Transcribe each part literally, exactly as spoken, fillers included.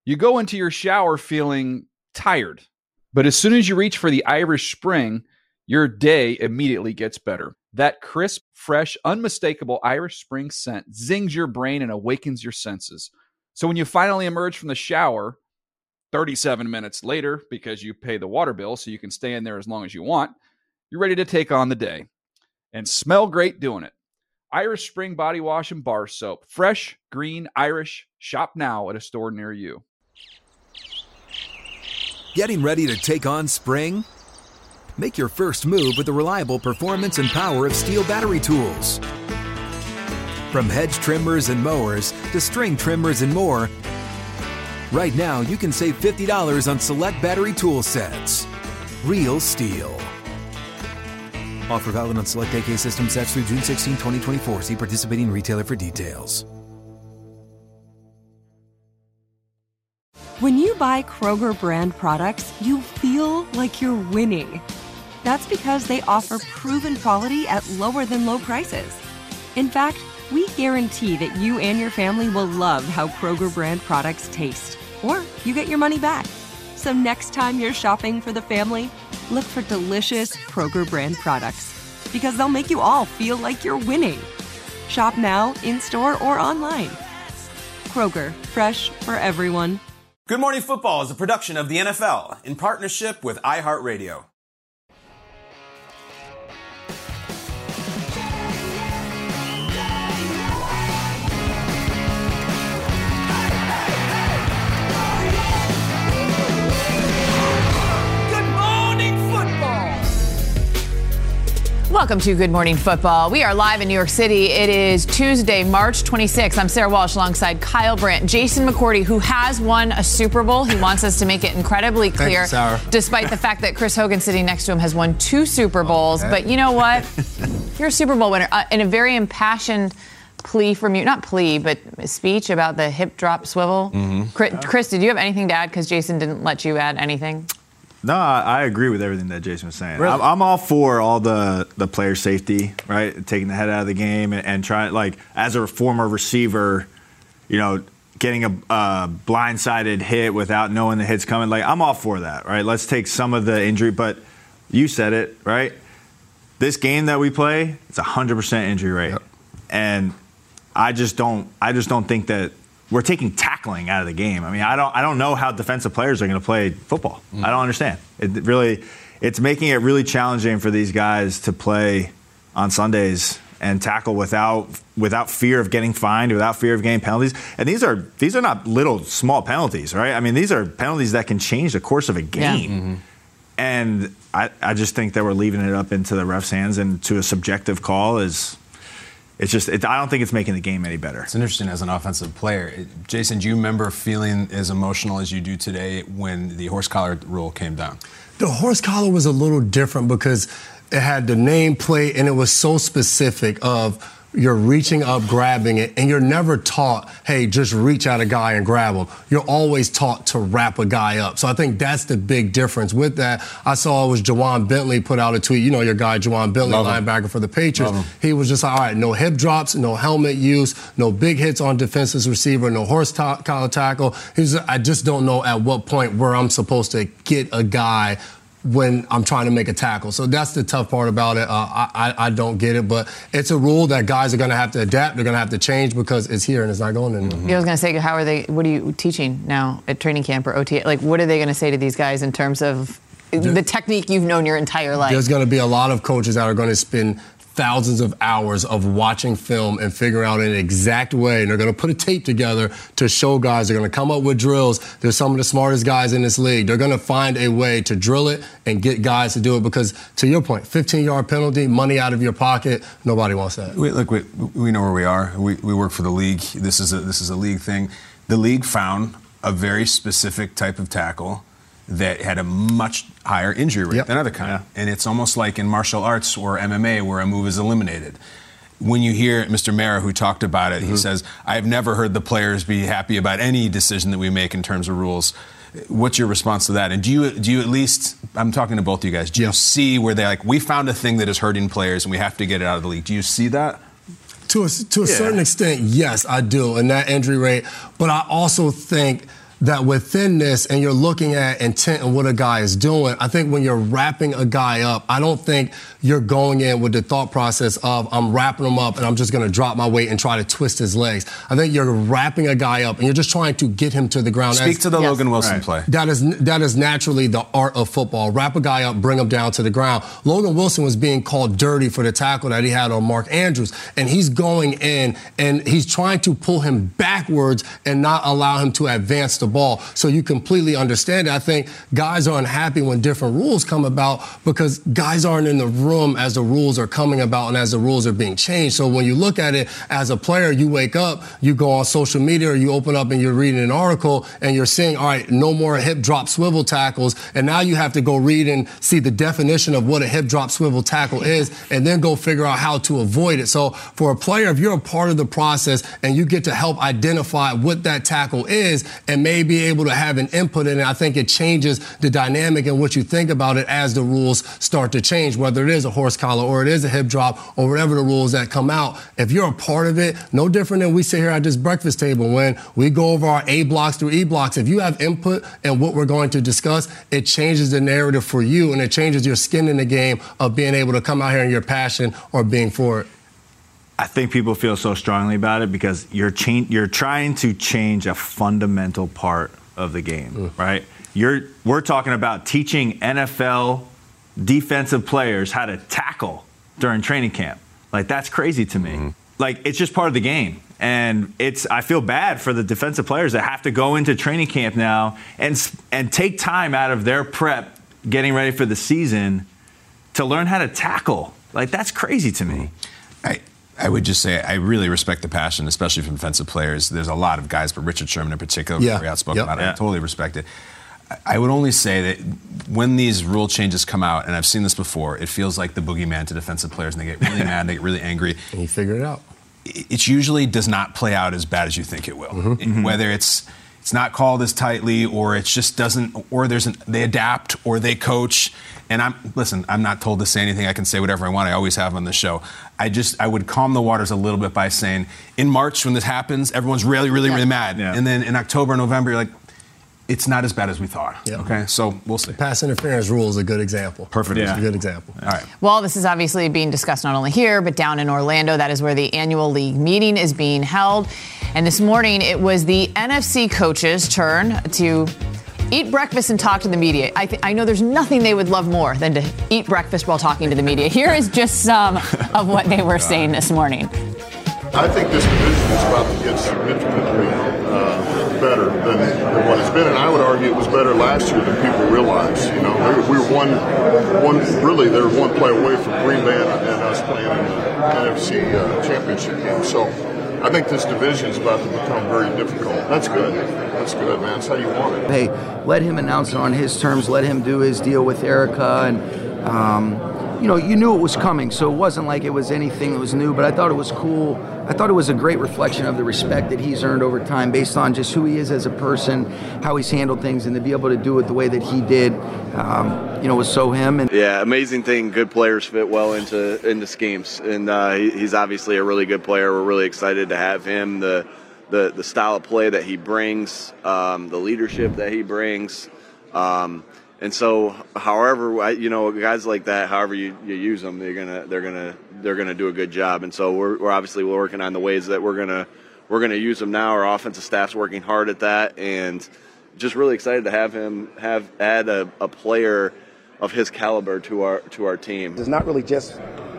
You go into your shower feeling tired, but as soon as you reach for the Irish Spring, your day immediately gets better. That crisp, fresh, unmistakable Irish Spring scent zings your brain and awakens your senses. So when you finally emerge from the shower, thirty-seven minutes later, because you pay the water bill so you can stay in there as long as you want, you're ready to take on the day. And smell great doing it. Irish Spring Body Wash and Bar Soap. Fresh, green, Irish. Shop now at a store near you. Getting ready to take on spring? Make your first move with the reliable performance and power of Steel battery tools. From hedge trimmers and mowers to string trimmers and more, right now you can save fifty dollars on select battery tool sets. Real Steel. Offer valid on select A K system sets through June sixteenth, twenty twenty-four. See participating retailer for details. When you buy Kroger brand products, you feel like you're winning. That's because they offer proven quality at lower than low prices. In fact, we guarantee that you and your family will love how Kroger brand products taste, or you get your money back. So next time you're shopping for the family, look for delicious Kroger brand products, because they'll make you all feel like you're winning. Shop now, in-store, or online. Kroger, fresh for everyone. Good Morning Football is a production of the N F L in partnership with iHeartRadio. Welcome to Good Morning Football. We are live in New York City. It is Tuesday, March twenty-sixth. I'm Sarah Walsh alongside Kyle Brandt, Jason McCourty, who has won a Super Bowl. He wants us to make it incredibly clear, you, despite the fact that Chris Hogan sitting next to him has won two Super Bowls. Okay. But you know what? You're a Super Bowl winner. Uh, in a very impassioned plea from you, not plea, but speech about the hip drop swivel. Mm-hmm. Chris, Chris, did you have anything to add? Because Jason didn't let you add anything. No, I agree with everything that Jason was saying. Really? I'm, I'm all for all the, the player safety, right? Taking the head out of the game and, and trying, like, as a former receiver, you know, getting a, a blindsided hit without knowing the hit's coming. Like, I'm all for that, right? Let's take some of the injury, but you said it, right? This game that we play, it's a one hundred percent injury rate. Yep. And I just don't, I just don't think that we're taking tackling out of the game. I mean, I don't I don't know how defensive players are going to play football. Mm. I don't understand. It really, it's making it really challenging for these guys to play on Sundays and tackle without without fear of getting fined, without fear of getting penalties. And these are these are not little small penalties, right? I mean, these are penalties that can change the course of a game. Yeah. Mm-hmm. And I, I just think that we're leaving it up into the refs' hands and to a subjective call is. It's just, it, I don't think it's making the game any better. It's interesting as an offensive player. It, Jason, do you remember feeling as emotional as you do today when the horse collar rule came down? The horse collar was a little different because it had the nameplate and it was so specific of you're reaching up, grabbing it, and you're never taught, hey, just reach at a guy and grab him. You're always taught to wrap a guy up. So I think that's the big difference. With that, I saw it was Jawan Bentley put out a tweet. You know your guy, Jawan Bentley, Love linebacker him. for the Patriots. He was just like, all right, no hip drops, no helmet use, no big hits on defensive receiver, no horse ta- collar tackle. He's, I just don't know at what point where I'm supposed to get a guy when I'm trying to make a tackle. So that's the tough part about it. Uh, I, I, I don't get it, but it's a rule that guys are going to have to adapt. They're going to have to change because it's here and it's not going anywhere. Mm-hmm. Yeah, I was going to say, how are they, what are you teaching now at training camp or O T A? Like, what are they going to say to these guys in terms of the technique you've known your entire life? There's going to be a lot of coaches that are going to spend thousands of hours of watching film and figuring out an exact way, and they're going to put a tape together to show guys. They're going to come up with drills. They're some of the smartest guys in this league. They're going to find a way to drill it and get guys to do it because, to your point, fifteen-yard penalty, money out of your pocket, nobody wants that. We, look, we, we know where we are. We, we work for the league. This is a, this is a league thing. The league found a very specific type of tackle that had a much higher injury rate yep. than other kind. Yeah. And it's almost like in martial arts or M M A where a move is eliminated. When you hear Mister Mara, who talked about it, mm-hmm. he says, I've never heard the players be happy about any decision that we make in terms of rules. What's your response to that? And do you do you at least, I'm talking to both of you guys, do yeah. you see where they're like, we found a thing that is hurting players and we have to get it out of the league? Do you see that? To a, to a yeah. certain extent, yes, I do, and that injury rate. But I also think that within this, and you're looking at intent and what a guy is doing, I think when you're wrapping a guy up, I don't think you're going in with the thought process of I'm wrapping him up and I'm just going to drop my weight and try to twist his legs. I think you're wrapping a guy up and you're just trying to get him to the ground. Speak As, to the yes. Logan Wilson right. play. That is that is naturally the art of football. Wrap a guy up, bring him down to the ground. Logan Wilson was being called dirty for the tackle that he had on Mark Andrews, and he's going in and he's trying to pull him backwards and not allow him to advance the ball. So you completely understand it. I think guys are unhappy when different rules come about because guys aren't in the room as the rules are coming about and as the rules are being changed. So when you look at it as a player, you wake up, you go on social media, or you open up and you're reading an article and you're seeing, all right, no more hip drop swivel tackles. And now you have to go read and see the definition of what a hip drop swivel tackle is and then go figure out how to avoid it. So for a player, if you're a part of the process and you get to help identify what that tackle is and may be able to have an input in it, I think it changes the dynamic and what you think about it as the rules start to change, whether it is a horse collar or it is a hip drop or whatever the rules that come out. If you're a part of it, no different than we sit here at this breakfast table when we go over our A blocks through E blocks. If you have input in what we're going to discuss, it changes the narrative for you and it changes your skin in the game of being able to come out here in your passion or being for it. I think people feel so strongly about it because you're cha- you're trying to change a fundamental part of the game, mm. right? You're we're talking about teaching N F L defensive players how to tackle during training camp. Like, that's crazy to me. Mm-hmm. Like, it's just part of the game. And it's I feel bad for the defensive players that have to go into training camp now and and take time out of their prep getting ready for the season to learn how to tackle. Like, that's crazy to me. I I would just say I really respect the passion, especially from defensive players. There's a lot of guys, but Richard Sherman in particular, yeah. very outspoken yep. about it. Yeah. I totally respect it. I would only say that when these rule changes come out, and I've seen this before, it feels like the boogeyman to defensive players, and they get really mad, they get really angry. And you figure it out. It usually does not play out as bad as you think it will. Mm-hmm. It, mm-hmm. Whether it's it's not called as tightly, or it just doesn't, or there's an, they adapt, or they coach. And I'm listen, I'm not told to say anything. I can say whatever I want. I always have on the show. I just I would calm the waters a little bit by saying, in March when this happens, everyone's really, really, yeah. really mad, yeah. and then in October, November, you're like, it's not as bad as we thought. Yeah. Okay, so we'll see. Pass interference rule is a good example. Perfect. Yeah. It's a good example. All right. Well, this is obviously being discussed not only here, but down in Orlando. That is where the annual league meeting is being held. And this morning, it was the N F C coaches' turn to eat breakfast and talk to the media. I, th- I know there's nothing they would love more than to eat breakfast while talking to the media. Here is just some of what they were saying this morning. I think this division is about to get significantly uh, better than, than what it's been, and I would argue it was better last year than people realize. You know, we were one, one really, they were one play away from Green Bay and us playing in the N F C uh, championship game. So I think this division is about to become very difficult. That's good. That's good, man. That's how you want it. Hey, let him announce it on his terms. Let him do his deal with Erica, and um, you know, you knew it was coming, so it wasn't like it was anything that was new. But I thought it was cool. I thought it was a great reflection of the respect that he's earned over time, based on just who he is as a person, how he's handled things, and to be able to do it the way that he did, um, you know, was so him. And yeah, amazing thing. Good players fit well into into schemes, and uh, he, he's obviously a really good player. We're really excited to have him. The the the style of play that he brings, um, the leadership that he brings. Um, And so, however, you know, guys like that, however you, you use them, they're gonna they're gonna they're gonna do a good job. And so we're we're obviously working on the ways that we're gonna we're gonna use them now. Our offensive staff's working hard at that, and just really excited to have him have add a, a player of his caliber to our to our team. It's not really just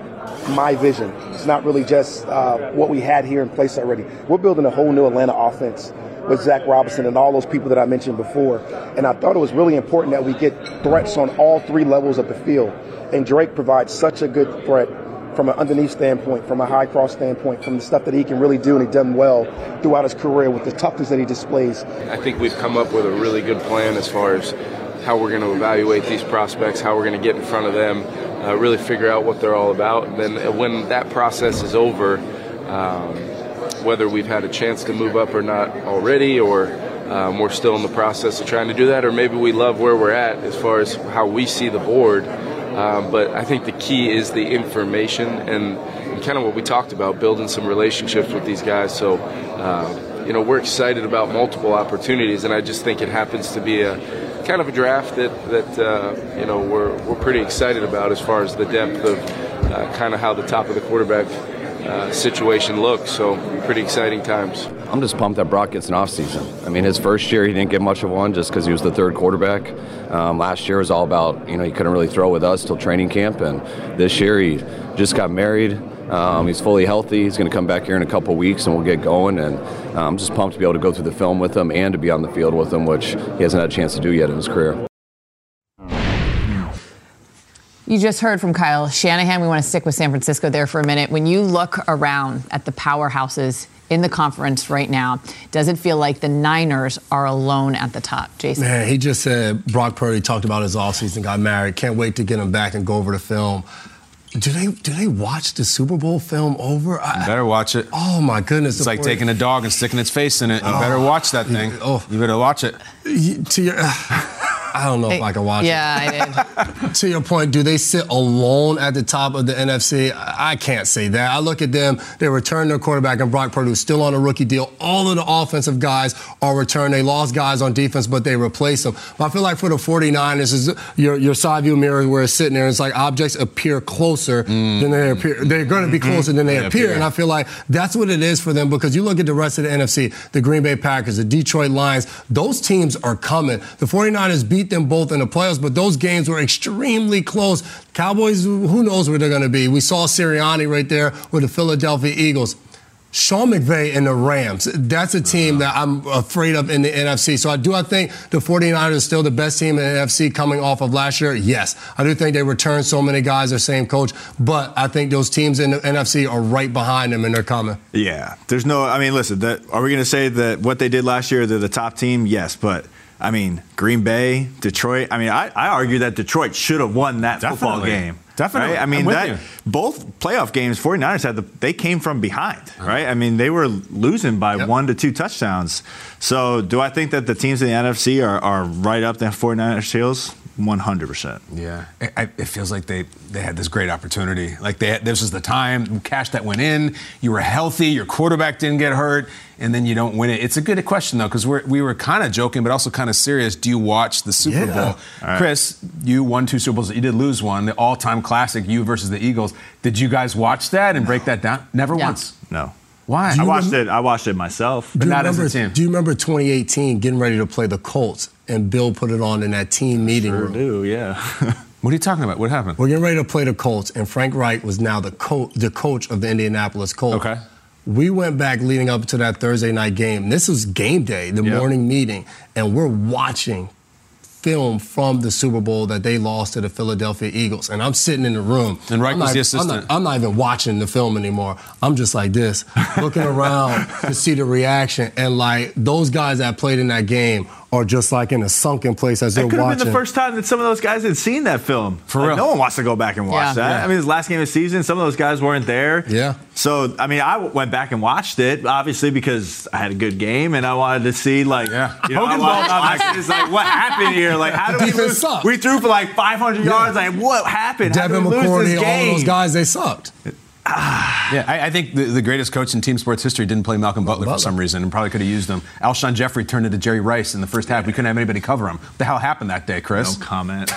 my vision. It's not really just uh, what we had here in place already. We're building a whole new Atlanta offense with Zach Robinson and all those people that I mentioned before. And I thought it was really important that we get threats on all three levels of the field. And Drake provides such a good threat from an underneath standpoint, from a high cross standpoint, from the stuff that he can really do, and he's done well throughout his career with the toughness that he displays. I think we've come up with a really good plan as far as how we're going to evaluate these prospects, how we're going to get in front of them, uh, really figure out what they're all about. And then when that process is over, um, whether we've had a chance to move up or not already, or um, we're still in the process of trying to do that, or maybe we love where we're at as far as how we see the board. Um, but I think the key is the information and, and kind of what we talked about, building some relationships with these guys. So, um, you you know, we're excited about multiple opportunities, and I just think it happens to be a kind of a draft that that uh, you know we're we're pretty excited about as far as the depth of uh, kind of how the top of the quarterback uh, situation looks. So pretty exciting times. I'm just pumped that Brock gets an offseason. I mean, his first year he didn't get much of one just because he was the third quarterback. Um, last year was all about, you know, he couldn't really throw with us till training camp, and this year he just got married. Um, he's fully healthy. He's going to come back here in a couple weeks, and we'll get going. And uh, I'm just pumped to be able to go through the film with him and to be on the field with him, which he hasn't had a chance to do yet in his career. You just heard from Kyle Shanahan. We want to stick with San Francisco there for a minute. When you look around at the powerhouses in the conference right now, does it feel like the Niners are alone at the top, Jason? Man, he just said Brock Purdy talked about his offseason, got married. Can't wait to get him back and go over the film. Do they do they watch the Super Bowl film over? I, you better watch it. Oh, my goodness. It's like taking a dog and sticking its face in it. You oh, better watch that thing. Oh. You better watch it. You, to your, uh, I don't know hey, if I can watch yeah, it. Yeah, I did. To your point, do they sit alone at the top of the N F C? I, I can't say that. I look at them. They return their quarterback, and Brock Purdy, who's still on a rookie deal. All of the offensive guys are returned. They lost guys on defense, but they replace them. But I feel like for the 49ers, is your, your side view mirror where it's sitting there, and it's like objects appear closer mm. than they appear. They're going to be closer mm-hmm. than they, they appear. appear. And I feel like that's what it is for them, because you look at the rest of the N F C, the Green Bay Packers, the Detroit Lions, those teams are coming. The 49ers beat them both in the playoffs, but those games were extremely close. Cowboys, who knows where they're going to be. We saw Sirianni right there with the Philadelphia Eagles. Sean McVay and the Rams, that's a team that I'm afraid of in the N F C. So I do I think the 49ers are still the best team in the N F C coming off of last year? Yes. I do think they returned so many guys, their same coach, but I think those teams in the N F C are right behind them, and they're coming. Yeah. There's no, I mean, listen, that, are we going to say that what they did last year, they're the top team? Yes, but I mean, Green Bay, Detroit. I mean, I, I argue that Detroit should have won that Definitely. football game. Definitely. Right? I mean, that you. both playoff games, 49ers had the, they came from behind, right? I mean, they were losing by yep. one to two touchdowns. So do I think that the teams in the N F C are, are right up the 49ers' heels? one hundred percent. Yeah. It, it feels like they, they had this great opportunity. Like, they had, this was the time, cash that went in, you were healthy, your quarterback didn't get hurt, and then you don't win it. It's a good question, though, because we were kind of joking, but also kind of serious. Do you watch the Super yeah. Bowl? Right. Chris, you won two Super Bowls. You did lose one, the all-time classic, you versus the Eagles. Did you guys watch that and no. break that down? Never yeah. once. No. Why? I watched remember, it. I watched it myself, but not remember, as a team. Do you remember twenty eighteen getting ready to play the Colts, and Bill put it on in that team meeting sure room? do, yeah. What are you talking about? What happened? We're getting ready to play the Colts, and Frank Reich was now the coach, the coach of the Indianapolis Colts. Okay. We went back leading up to that Thursday night game. This was game day, the yep. morning meeting, and we're watching film from the Super Bowl that they lost to the Philadelphia Eagles. And I'm sitting in the room. And Reich was not, the assistant. I'm not, I'm not even watching the film anymore. I'm just like this, looking around to see the reaction. And, like, those guys that played in that game are just like in a sunken place as they're watching. It could have been the first time that some of those guys had seen that film. For like, real. No one wants to go back and watch yeah. that. Yeah. I mean, his last game of the season, some of those guys weren't there. Yeah. So, I mean, I went back and watched it, obviously, because I had a good game and I wanted to see, like, yeah. you know, Hogan's I watched, it's like, what happened here? Like, how did we lose? Sucked. We threw for like five hundred yeah. yards. Like, what happened? Devin how did we McCourty, lose this game? all those guys, they sucked. Yeah, I, I think the, the greatest coach in team sports history didn't play Malcolm Butler, Butler for some reason, and probably could have used him. Alshon Jeffrey turned into Jerry Rice in the first half. We couldn't have anybody cover him. What the hell happened that day, Chris? No comment.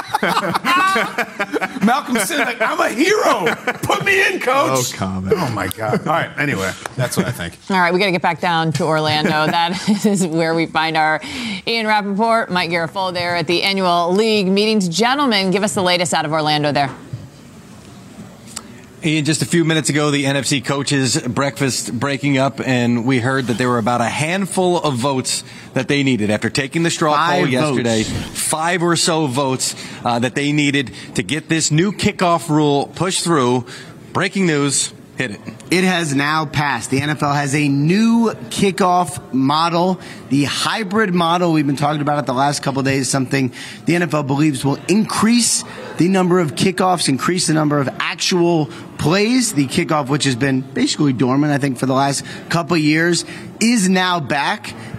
Malcolm said, like, I'm a hero. Put me in, coach. No comment. Oh, my God. All right, anyway, that's what I think. All right, we got to get back down to Orlando. That is where we find our Ian Rappaport, Mike Garafolo there at the annual league meetings. Gentlemen, give us the latest out of Orlando there. Ian, just a few minutes ago, the N F C coaches breakfast breaking up, and we heard that there were about a handful of votes that they needed after taking the straw five poll yesterday. Votes. Five or so votes uh, that they needed to get this new kickoff rule pushed through. Breaking news. Hit it. It has now passed. The N F L has a new kickoff model. The hybrid model we've been talking about it the last couple of days, something the N F L believes will increase the number of kickoffs, increase the number of actual plays. The kickoff, which has been basically dormant, I think, for the last couple of years, is now back.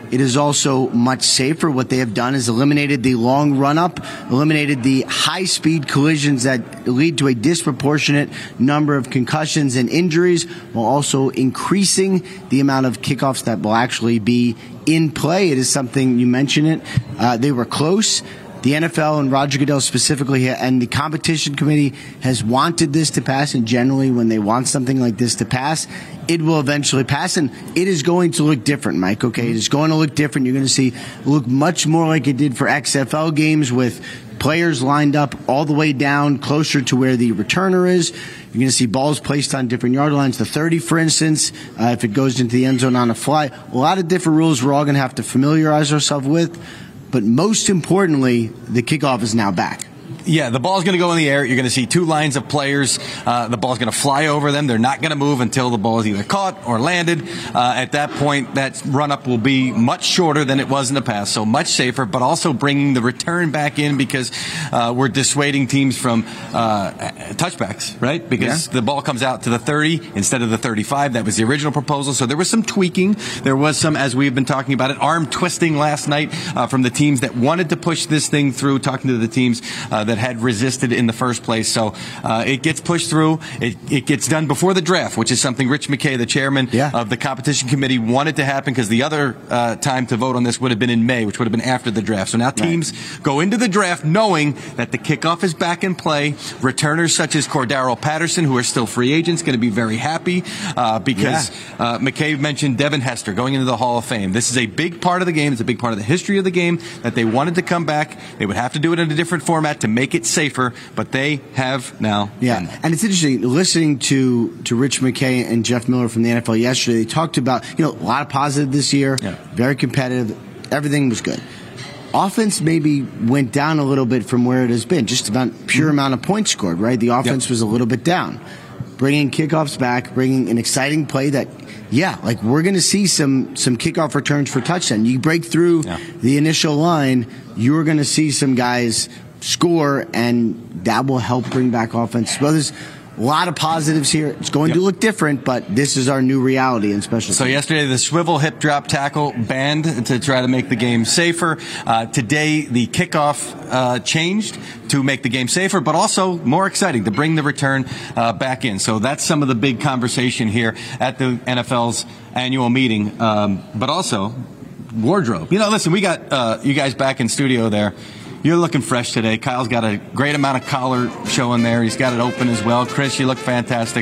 It is also much safer. What they have done is eliminated the long run-up, eliminated the high-speed collisions that lead to a disproportionate number of concussions and injuries, while also increasing the amount of kickoffs that will actually be in play. It is something, you mentioned it, uh, they were close. The N F L and Roger Goodell specifically and the competition committee has wanted this to pass, and generally when they want something like this to pass, it will eventually pass, and it is going to look different, Mike, okay? It is going to look different. You're going to see look much more like it did for X F L games with players lined up all the way down closer to where the returner is. You're going to see balls placed on different yard lines, the thirty, for instance, uh, if it goes into the end zone on a fly. A lot of different rules we're all going to have to familiarize ourselves with. But most importantly, the kickoff is now back. Yeah, the ball's going to go in the air. You're going to see two lines of players. Uh, the ball's going to fly over them. They're not going to move until the ball is either caught or landed. Uh, at that point, that run-up will be much shorter than it was in the past, so much safer, but also bringing the return back in because uh, we're dissuading teams from uh, touchbacks, right? Because yeah. the ball comes out to the thirty instead of the thirty-five. That was the original proposal. So there was some tweaking. There was some, as we've been talking about it, arm twisting last night uh, from the teams that wanted to push this thing through, talking to the teams uh, that had resisted in the first place. So uh, it gets pushed through. It, it gets done before the draft, which is something Rich McKay, the chairman yeah. of the competition committee, wanted to happen because the other uh, time to vote on this would have been in May, which would have been after the draft. So now teams right. go into the draft knowing that the kickoff is back in play. Returners such as Cordero Patterson, who are still free agents, going to be very happy uh, because yeah. uh, McKay mentioned Devin Hester going into the Hall of Fame. This is a big part of the game. It's a big part of the history of the game that they wanted to come back. They would have to do it in a different format to make it safer, but they have now. Yeah, and it's interesting listening to to Rich McKay and Jeff Miller from the N F L yesterday. They talked about, you know, a lot of positive this year, yeah. very competitive. Everything was good. Offense maybe went down a little bit from where it has been, just about pure mm-hmm. amount of points scored, right? The offense yep. was a little bit down. Bringing kickoffs back, bringing an exciting play that, yeah, like we're going to see some some kickoff returns for touchdown. You break through yeah. the initial line, you're going to see some guys score, and that will help bring back offense. Well, there's a lot of positives here. It's going yep. to look different, but this is our new reality in special So teams. Yesterday, the swivel hip drop tackle banned to try to make the game safer. Uh, today, the kickoff uh, changed to make the game safer, but also more exciting to bring the return uh, back in. So that's some of the big conversation here at the N F L's annual meeting. Um, but also, wardrobe. You know, listen, we got uh, you guys back in studio there. You're looking fresh today. Kyle's got a great amount of collar showing there. He's got it open as well. Chris, you look fantastic.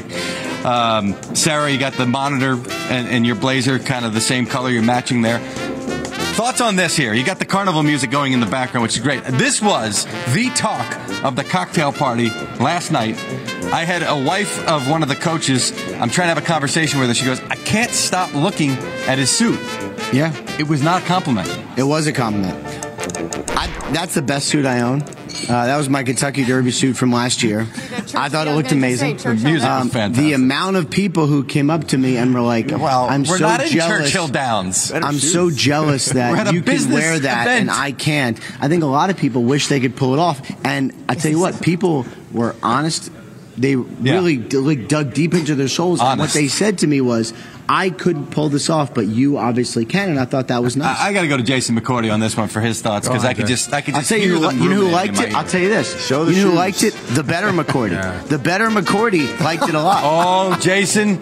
Um, Sarah, you got the monitor and, and your blazer kind of the same color. You're matching there. Thoughts on this here? You got the carnival music going in the background, which is great. This was the talk of the cocktail party last night. I had a wife of one of the coaches. I'm trying to have a conversation with her. She goes, I can't stop looking at his suit. Yeah. It was not a compliment. It was a compliment. I, that's the best suit I own. Uh, that was my Kentucky Derby suit from last year. I thought it looked amazing. The music was fantastic. The amount of people who came up to me and were like, well, I'm we're so not in jealous. Churchill Downs. I'm so jealous that you can wear that event. and I can't. I think a lot of people wish they could pull it off. And I tell you what, people were honest. They yeah. really like, dug deep into their souls. Honest. And what they said to me was, I couldn't pull this off, but you obviously can, and I thought that was nice. I, I got to go to Jason McCourty on this one for his thoughts because I could just, I could just. I'll tell you, who, you know who liked it. Ear. I'll tell you this. Show the you know shoes. who liked it? The better McCourty. yeah. The better McCourty liked it a lot. Oh, Jason,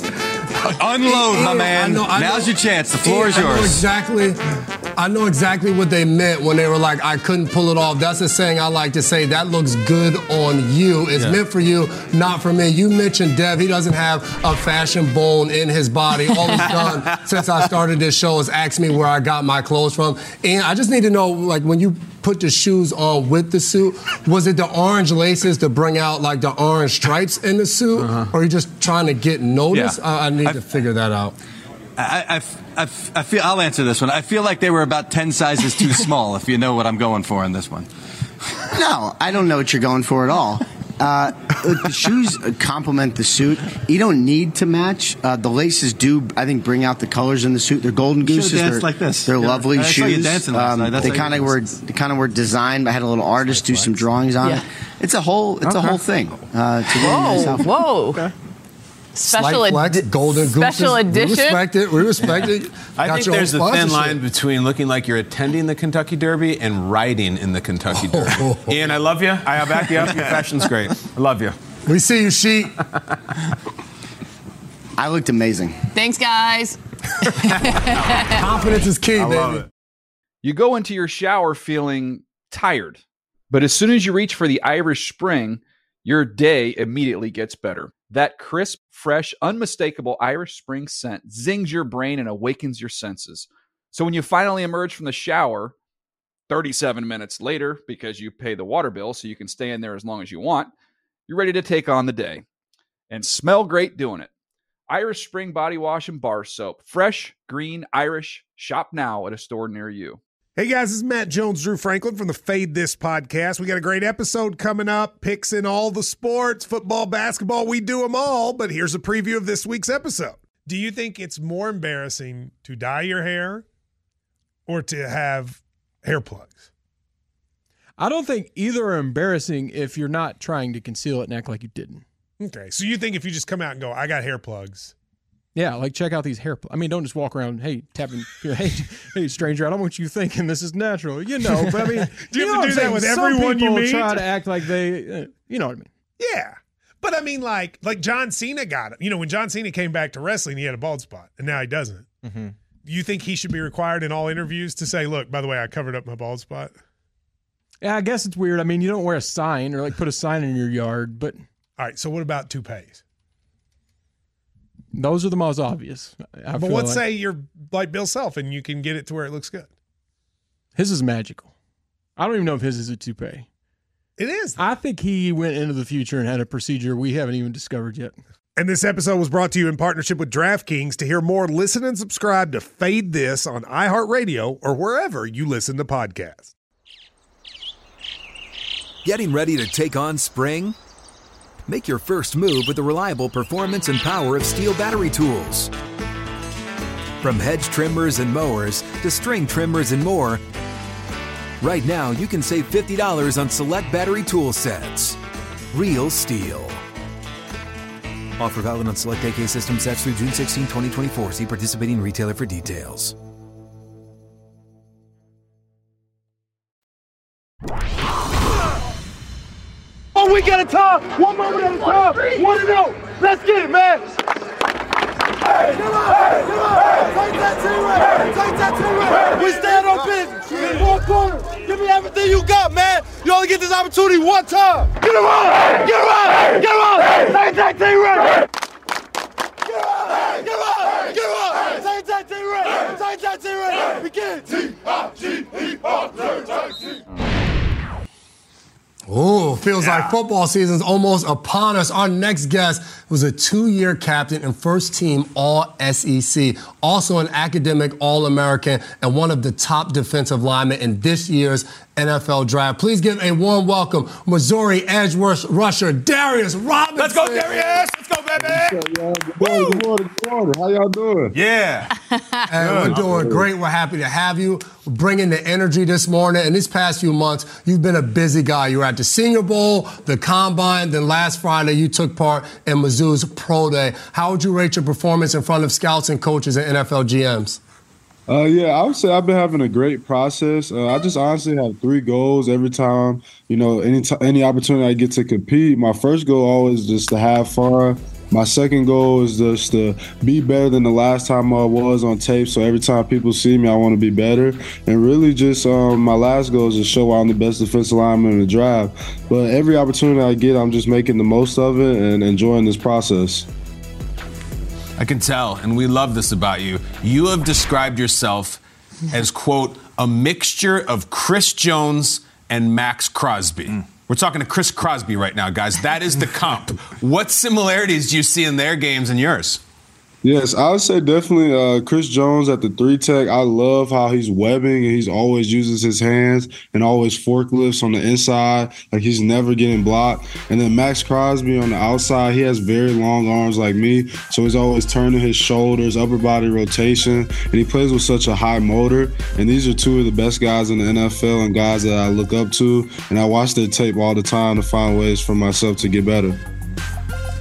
unload, my man. I know, I Now's know, your chance. The floor is I yours. Know exactly. I know exactly what they meant when they were like, I couldn't pull it off. That's a saying I like to say. That looks good on you. It's yeah. meant for you, not for me. You mentioned Dev. He doesn't have a fashion bone in his body. All he's done since I started this show is ask me where I got my clothes from. And I just need to know, like, when you put the shoes on with the suit, was it the orange laces to bring out, like, the orange stripes in the suit? Uh-huh. Or are you just trying to get noticed? Yeah. I, I need I, to figure that out. I, I, I, I feel I'll answer this one. I feel like they were about ten sizes too small, if you know what I'm going for in this one. No, I don't know what you're going for at all. Uh, the shoes complement the suit. You don't need to match. Uh, the laces do, I think, bring out the colors in the suit. They're golden gooses. They're like this. They're yeah. lovely I shoes. saw you dancing last um, night. That's they kind of were, they kind of were designed. I had a little artist do some drawings on yeah. it. It's a whole, it's okay. a whole thing. Uh, to whoa, nice whoa. Okay. Special Slight flex, edi- golden special gooses. edition? We respect it. We respect it. I Got think your there's a own thin sponsorship. line between looking like you're attending the Kentucky Derby and riding in the Kentucky Derby. Oh. Ian, I love you. I back you up. Your fashion's great. I love you. We see you, Sheet. I looked amazing. Thanks, guys. Confidence is key, I baby. love it. You go into your shower feeling tired, but as soon as you reach for the Irish Spring, your day immediately gets better. That crisp, fresh, unmistakable Irish Spring scent zings your brain and awakens your senses. So when you finally emerge from the shower, thirty-seven minutes later, because you pay the water bill so you can stay in there as long as you want, you're ready to take on the day and smell great doing it. Irish Spring Body Wash and Bar Soap. Fresh, green, Irish. Shop now at a store near you. Hey guys, this is Matt Jones, Drew Franklin from the Fade This podcast. We got a great episode coming up. Picks in all the sports, football, basketball, we do them all. But here's a preview of this week's episode. Do you think it's more embarrassing to dye your hair or to have hair plugs? I don't think either are embarrassing if you're not trying to conceal it and act like you didn't. Okay, so you think if you just come out and go, I got hair plugs. Yeah, like check out these hair plugs. I mean, don't just walk around, hey, tapping, hey, hey, stranger, I don't want you thinking this is natural. You know, but I mean, do you, you have know to do that with Some everyone you people meet? try to act like they, uh, you know what I mean. Yeah. But I mean, like, like John Cena got it. You know, when John Cena came back to wrestling, he had a bald spot, and now he doesn't. Mm-hmm. You think he should be required in all interviews to say, look, by the way, I covered up my bald spot? Yeah, I guess it's weird. I mean, you don't wear a sign or like put a sign in your yard, but. All right, so what about toupees? Those are the most obvious. I but feel let's like. say you're like Bill Self and you can get it to where it looks good. His is magical. I don't even know if his is a toupee. It is. I think he went into the future and had a procedure we haven't even discovered yet. And this episode was brought to you in partnership with DraftKings. To hear more, listen and subscribe to Fade This on iHeartRadio or wherever you listen to podcasts. Getting ready to take on spring? Make your first move with the reliable performance and power of Steel battery tools. From hedge trimmers and mowers to string trimmers and more, right now you can save fifty dollars on select battery tool sets. Real Steel. Offer valid on select A K system sets through June sixteenth, twenty twenty-four. See participating retailer for details. One week at a time, one moment at a time, one and oh. Let's get it, man. Hey, come on, hey, come on, hey, take that team, take that team. We stand on business. In one corner, give me everything you got, man. You only get this opportunity one time. Get him on, get him on, get him on. Take that team, right. Get him on, get him on, get him on. Take that team, right. Take that team, right. Begin. T I G E R T. Oh, feels yeah. like football season's almost upon us. Our next guest was a two-year captain and first-team All-S E C, also an academic All-American and one of the top defensive linemen in this year's N F L Draft. Please give a warm welcome, Missouri edge rusher Darius Robinson. Let's go, Darius! Let's go, baby! Good morning, good morning, good morning. How y'all doing? Yeah. And we're doing great. We're happy to have you. We're bringing the energy this morning. And these past few months, you've been a busy guy. You were at the Senior Bowl, the Combine, then last Friday you took part in Mizzou's Pro Day. How would you rate your performance in front of scouts and coaches and N F L G Ms? Uh, yeah, I would say I've been having a great process. Uh, I just honestly have three goals every time, you know, any t- any opportunity I get to compete. My first goal always just to have fun. My second goal is just to be better than the last time I was on tape. So every time people see me, I want to be better. And really just um, my last goal is to show why I'm the best defensive lineman in the draft. But every opportunity I get, I'm just making the most of it and enjoying this process. I can tell, and we love this about you. You have described yourself as, quote, a mixture of Chris Jones and Max Crosby. Mm. We're talking to Chris Crosby right now, guys. That is the comp. What similarities do you see in their games and yours? Yes, I would say definitely uh, Chris Jones at the three tech. I love how he's webbing and he's always uses his hands and always forklifts on the inside. Like he's never getting blocked. And then Max Crosby on the outside, he has very long arms like me. So he's always turning his shoulders, upper body rotation, and he plays with such a high motor. And these are two of the best guys in the N F L and guys that I look up to. And I watch their tape all the time to find ways for myself to get better.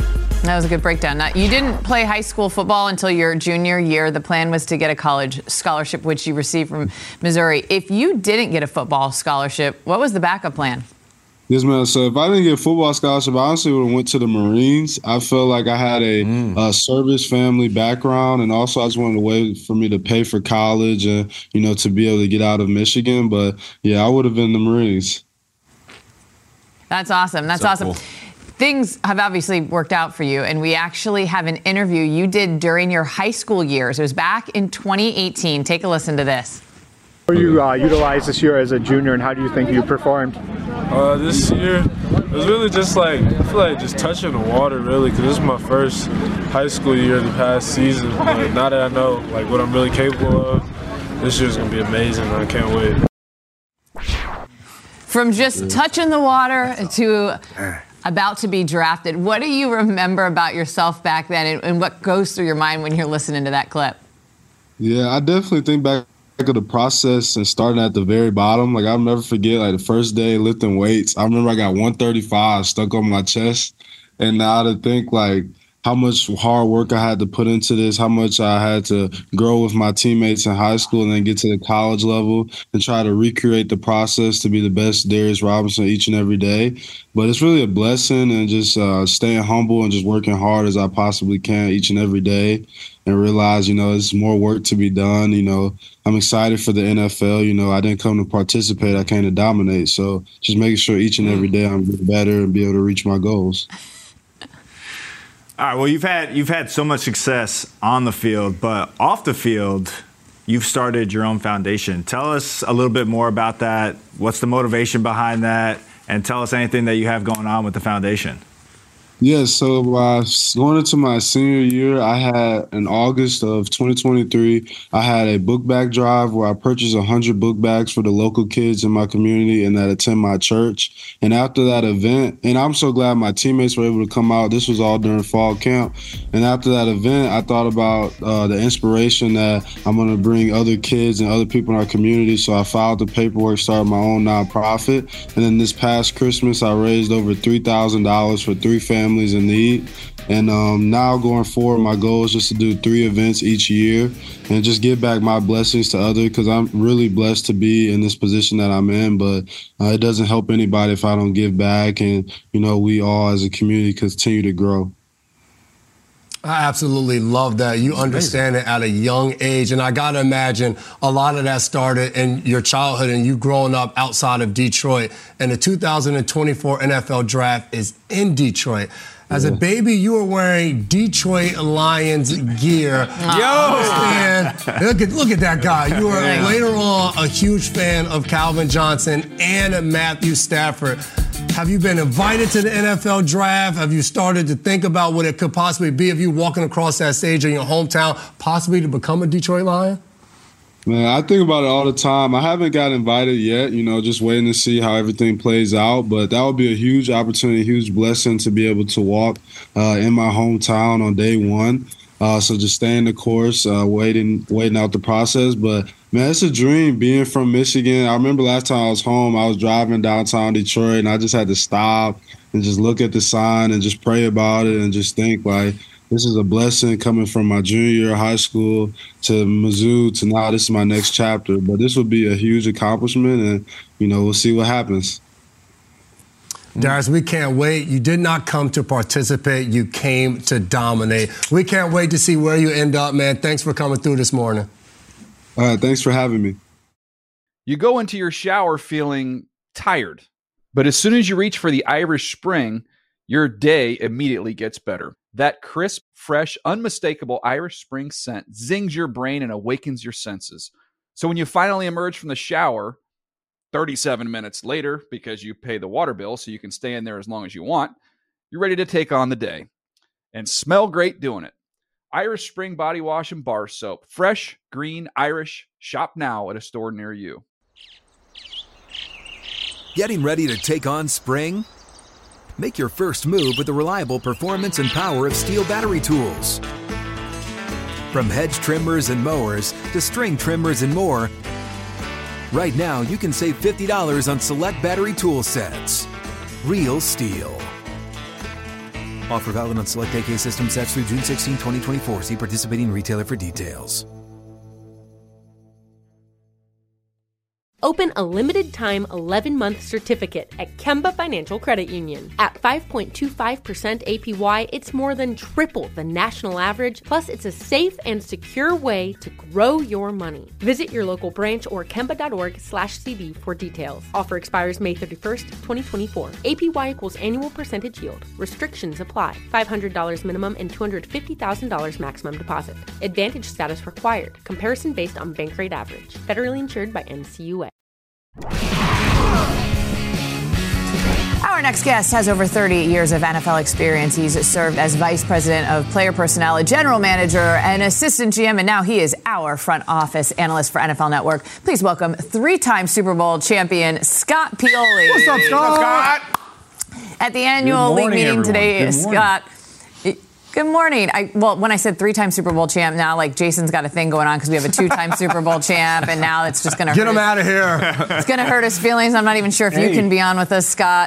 That was a good breakdown. Now, you didn't play high school football until your junior year. The plan was to get a college scholarship, which you received from Missouri. If you didn't get a football scholarship, what was the backup plan? Yes, man. So if I didn't get a football scholarship, I honestly would have went to the Marines. I felt like I had a, mm. a service family background, and also I just wanted a way for me to pay for college and, you know, to be able to get out of Michigan. But, yeah, I would have been the Marines. That's awesome. That's so awesome. Cool. Things have obviously worked out for you, and we actually have an interview you did during your high school years. It was back in twenty eighteen. Take a listen to this. How were you uh, utilized this year as a junior, and how do you think you performed? Uh, this year, it was really just like, I feel like just touching the water, really, because this is my first high school year the past season. But now that I know like what I'm really capable of, this year's going to be amazing. I can't wait. From just touching the water to about to be drafted, what do you remember about yourself back then, and, and what goes through your mind when you're listening to that clip? Yeah, I definitely think back of the process and starting at the very bottom. Like, I'll never forget, like, the first day lifting weights. I remember I got one thirty-five stuck on my chest. And now to think, like, how much hard work I had to put into this, how much I had to grow with my teammates in high school and then get to the college level and try to recreate the process to be the best Darius Robinson each and every day. But it's really a blessing, and just uh, staying humble and just working hard as I possibly can each and every day, and realize, you know, there's more work to be done. You know, I'm excited for the N F L. You know, I didn't come to participate. I came to dominate. So just making sure each and every day I'm getting better and be able to reach my goals. All right, well, you've had you've had so much success on the field, but off the field, you've started your own foundation. Tell us a little bit more about that. What's the motivation behind that? And tell us anything that you have going on with the foundation. Yeah, so uh, going into my senior year, I had, in August of twenty twenty-three, I had a book bag drive where I purchased one hundred book bags for the local kids in my community and that attend my church. And after that event, and I'm so glad my teammates were able to come out. This was all during fall camp. And after that event, I thought about uh, the inspiration that I'm going to bring other kids and other people in our community. So I filed the paperwork, started my own nonprofit. And then this past Christmas, I raised over three thousand dollars for three families in need. And um, now going forward, my goal is just to do three events each year and just give back my blessings to others, because I'm really blessed to be in this position that I'm in. But uh, it doesn't help anybody if I don't give back, and, you know, we all as a community continue to grow. I absolutely love that. You understand it at a young age. And I got to imagine a lot of that started in your childhood and you growing up outside of Detroit. And the two thousand twenty-four N F L draft is in Detroit. As a baby, you were wearing Detroit Lions gear. Yo! And look at, look at that guy. You were later on a huge fan of Calvin Johnson and Matthew Stafford. Have you been invited to the N F L draft? Have you started to think about what it could possibly be if you walking across that stage in your hometown, possibly to become a Detroit Lion? Man, I think about it all the time. I haven't got invited yet, you know, just waiting to see how everything plays out. But that would be a huge opportunity, a huge blessing to be able to walk uh, in my hometown on day one. Uh, so just staying the course, uh, waiting, waiting out the process. But, man, it's a dream being from Michigan. I remember last time I was home, I was driving downtown Detroit, and I just had to stop and just look at the sign and just pray about it and just think, like, this is a blessing coming from my junior year of high school to Mizzou to now this is my next chapter. But this will be a huge accomplishment, and, you know, we'll see what happens. Darius, we can't wait. You did not come to participate. You came to dominate. We can't wait to see where you end up, man. Thanks for coming through this morning. All right, thanks for having me. You go into your shower feeling tired, but as soon as you reach for the Irish Spring, your day immediately gets better. That crisp, fresh, unmistakable Irish Spring scent zings your brain and awakens your senses. So when you finally emerge from the shower, thirty-seven minutes later, because you pay the water bill so you can stay in there as long as you want, you're ready to take on the day and smell great doing it. Irish Spring Body Wash and Bar Soap. Fresh, green, Irish. Shop now at a store near you. Getting ready to take on spring? Make your first move with the reliable performance and power of Steel battery tools. From hedge trimmers and mowers to string trimmers and more, right now you can save fifty dollars on select battery tool sets. Real Steel. Offer valid on select A K system sets through June sixteenth, twenty twenty-four. See participating retailer for details. Open a limited-time eleven-month certificate at Kemba Financial Credit Union. At five point two five percent A P Y, it's more than triple the national average, plus it's a safe and secure way to grow your money. Visit your local branch or kemba.org slash CD for details. Offer expires May thirty-first, twenty twenty-four. A P Y equals annual percentage yield. Restrictions apply. five hundred dollars minimum and two hundred fifty thousand dollars maximum deposit. Advantage status required. Comparison based on bank rate average. Federally insured by N C U A. Our next guest has over thirty years of N F L experience. He's served as vice president of player personnel, a general manager, and assistant G M, and now he is our front office analyst for N F L Network. Please welcome three-time Super Bowl champion Scott Pioli. What's up, Scott? At the annual Good morning, league meeting everyone. today, Good morning. Scott. Good morning. I, well, when I said three-time Super Bowl champ, now like Jason's got a thing going on because we have a two-time Super Bowl champ, and now it's just going to Get him out of here. It's going to hurt his feelings. I'm not even sure if Hey. you can be on with us, Scott.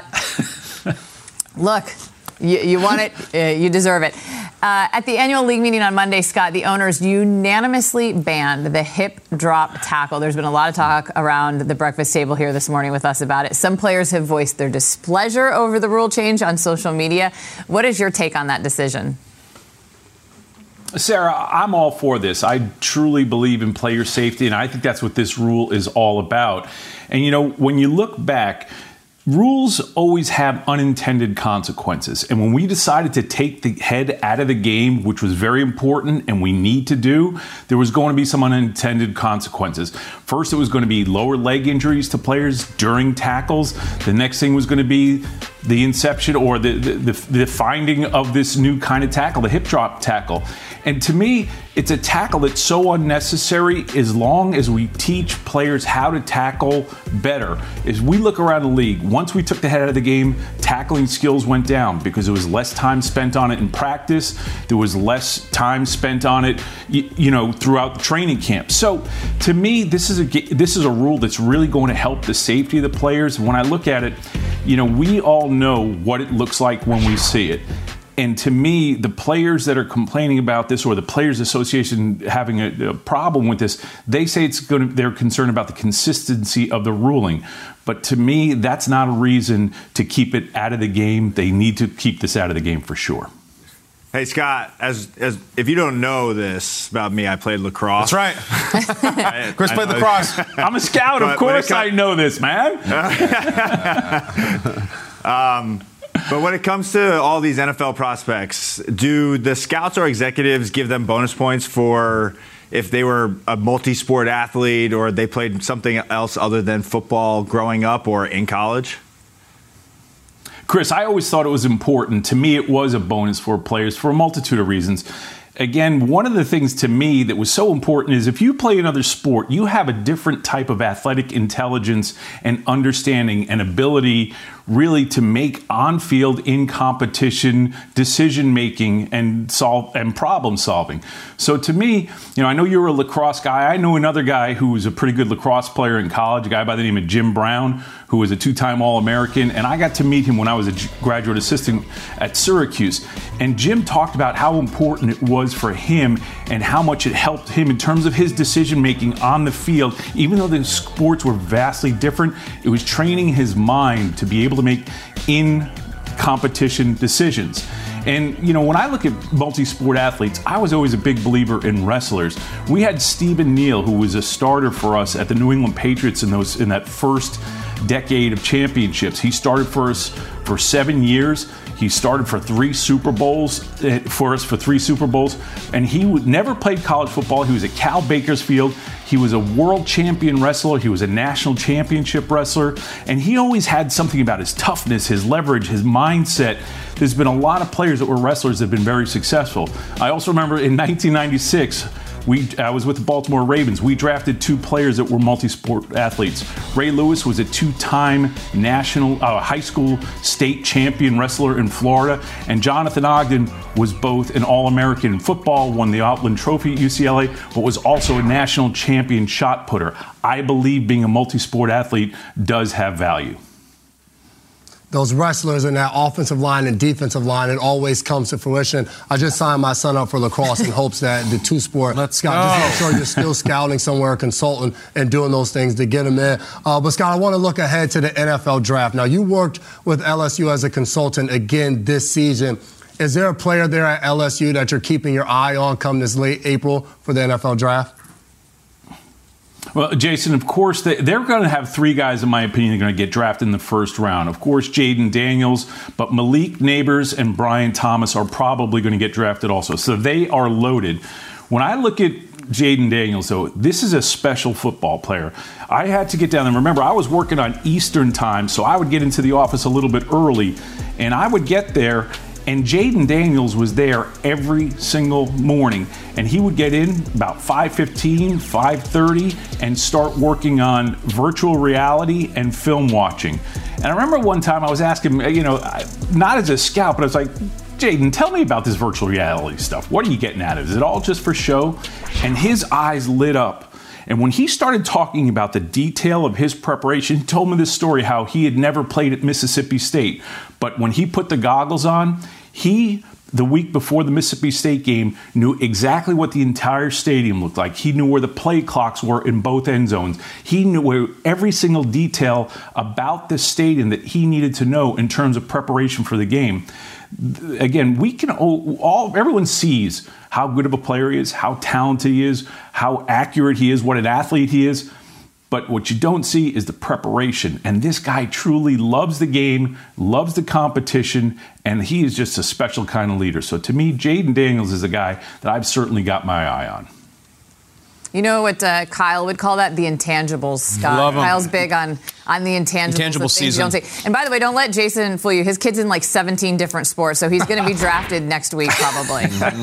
Look, you, you want it. Uh, you deserve it. Uh, at the annual league meeting on Monday, Scott, the owners unanimously banned the hip drop tackle. There's been a lot of talk around the breakfast table here this morning with us about it. Some players have voiced their displeasure over the rule change on social media. What is your take on that decision? Sarah, I'm all for this. I truly believe in player safety, and I think that's what this rule is all about. And, you know, when you look back, rules always have unintended consequences. And when we decided to take the head out of the game, which was very important and we need to do, there was going to be some unintended consequences. First, it was going to be lower leg injuries to players during tackles. The next thing was going to be the inception or the, the, the, the finding of this new kind of tackle, the hip drop tackle. And to me, it's a tackle that's so unnecessary as long as we teach players how to tackle better. As we look around the league, once we took the head out of the game, tackling skills went down because there was less time spent on it in practice. There was less time spent on it, you, you know, throughout the training camp. So to me, this is a this is a rule that's really going to help the safety of the players. When I look at it, you know, we all know what it looks like when we see it. And to me, the players that are complaining about this, or the Players Association having a, a problem with this, they say it's going to, they're concerned about the consistency of the ruling. But to me, that's not a reason to keep it out of the game. They need to keep this out of the game for sure. Hey, Scott, as as if you don't know this about me, I played lacrosse. That's I, Chris played lacrosse. I'm a scout. Of But when course it com- I know this, man. um, but when it comes to all these N F L prospects, do the scouts or executives give them bonus points for if they were a multi-sport athlete or they played something else other than football growing up or in college? Chris, I always thought it was important. To me, it was a bonus for players for a multitude of reasons. Again, one of the things to me that was so important is if you play another sport, you have a different type of athletic intelligence and understanding and ability really to make on-field, in competition, decision-making and solve and problem solving. So to me, you know, I know you're a lacrosse guy. I know another guy who was a pretty good lacrosse player in college, a guy by the name of Jim Brown, who was a two-time All-American. And I got to meet him when I was a graduate assistant at Syracuse. And Jim talked about how important it was for him and how much it helped him in terms of his decision-making on the field. Even though the sports were vastly different, it was training his mind to be able to make in-competition decisions. And, you know, when I look at multi-sport athletes, I was always a big believer in wrestlers. We had Stephen Neal, who was a starter for us at the New England Patriots in those in that first decade of championships. He started for us for seven years. He started for three Super Bowls, for us for three Super Bowls. And he would, never played college football. He was at Cal Bakersfield. He was a world champion wrestler. He was a national championship wrestler. And he always had something about his toughness, his leverage, his mindset. There's been a lot of players that were wrestlers that have been very successful. I also remember in nineteen ninety-six, We, I was with the Baltimore Ravens. We drafted two players that were multi-sport athletes. Ray Lewis was a two-time national, uh, high school state champion wrestler in Florida. And Jonathan Ogden was both an All-American in football, won the Outland Trophy at U C L A, but was also a national champion shot putter. I believe being a multi-sport athlete does have value. those wrestlers in that offensive line and defensive line, it always comes to fruition. I just signed my son up for lacrosse in hopes that the two-sport, Let's Scott, go. just make sure you're still scouting somewhere, consulting, and doing those things to get him in. Uh, but, Scott, I want to look ahead to the N F L draft. Now, you worked with L S U as a consultant again this season. Is there a player there at L S U that you're keeping your eye on come this late April for the N F L draft? Well, Jason, of course, they, they're going to have three guys, in my opinion, are going to get drafted in the first round. Of course, Jaden Daniels, but Malik Neighbors and Brian Thomas are probably going to get drafted also. So they are loaded. When I look at Jaden Daniels, though, this is a special football player. I had to get down there. Remember, I was working on Eastern time, so I would get into the office a little bit early, and I would get there, and Jaden Daniels was there every single morning. And he would get in about five fifteen, five thirty, and start working on virtual reality and film watching. And I remember one time I was asking, you know, not as a scout, but I was like, Jaden, tell me about this virtual reality stuff. What are you getting at? Is it all just for show? And his eyes lit up. And when he started talking about the detail of his preparation, he told me this story how he had never played at Mississippi State. But when he put the goggles on, he, the week before the Mississippi State game, knew exactly what the entire stadium looked like. He knew where the play clocks were in both end zones. He knew every single detail about the stadium that he needed to know in terms of preparation for the game. Again, we can all, all everyone sees how good of a player he is, how talented he is, how accurate he is, what an athlete he is. But what you don't see is the preparation. And this guy truly loves the game, loves the competition, and he is just a special kind of leader. So to me, Jaden Daniels is a guy that I've certainly got my eye on. You know what uh, Kyle would call that? The intangibles, Scott. Love 'em. Kyle's big on, on the intangibles. Intangible season. You don't see. And by the way, don't let Jason fool you. His kid's in like seventeen different sports, so he's going to be drafted next week probably.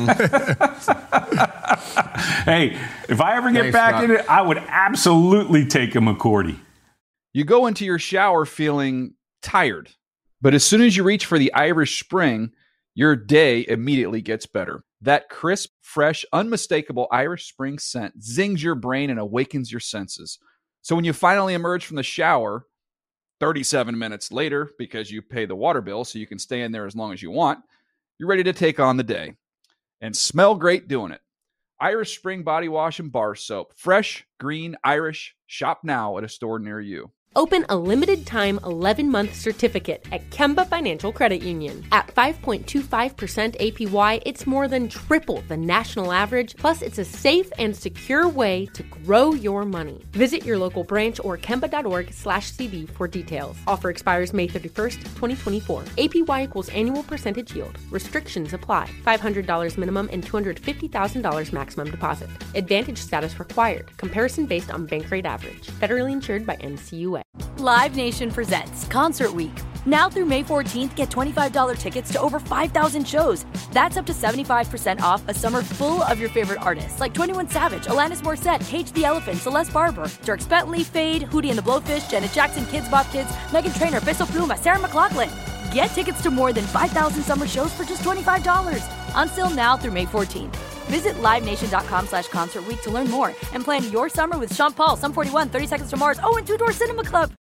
Hey, if I ever get Thanks, back Scott. in it, I would absolutely take a McCourty. You go into your shower feeling tired, but as soon as you reach for the Irish Spring, your day immediately gets better. That crisp, fresh, unmistakable Irish Spring scent zings your brain and awakens your senses. So when you finally emerge from the shower, thirty-seven minutes later, because you pay the water bill so you can stay in there as long as you want, you're ready to take on the day and smell great doing it. Irish Spring Body Wash and Bar Soap. Fresh, green, Irish. Shop now at a store near you. Open a limited-time eleven-month certificate at Kemba Financial Credit Union. At five point two five percent A P Y, it's more than triple the national average, plus it's a safe and secure way to grow your money. Visit your local branch or kemba.org slash CD for details. Offer expires May thirty-first, twenty twenty-four. A P Y equals annual percentage yield. Restrictions apply. five hundred dollars minimum and two hundred fifty thousand dollars maximum deposit. Advantage status required. Comparison based on bank rate average. Federally insured by N C U A. Live Nation presents Concert Week. Now through May fourteenth, get twenty-five dollars tickets to over five thousand shows. That's up to seventy-five percent off a summer full of your favorite artists like twenty-one Savage, Alanis Morissette, Cage the Elephant, Celeste Barber, Dierks Bentley, Fade, Hootie and the Blowfish, Janet Jackson, Kids Bop Kids, Meghan Trainor, Bissell Pluma, Sarah McLachlan. Get tickets to more than five thousand summer shows for just twenty-five dollars. Until now through May fourteenth. Visit livenation.com slash concert week to learn more and plan your summer with Sean Paul, Sum forty-one, thirty Seconds to Mars, oh, and Two Door Cinema Club.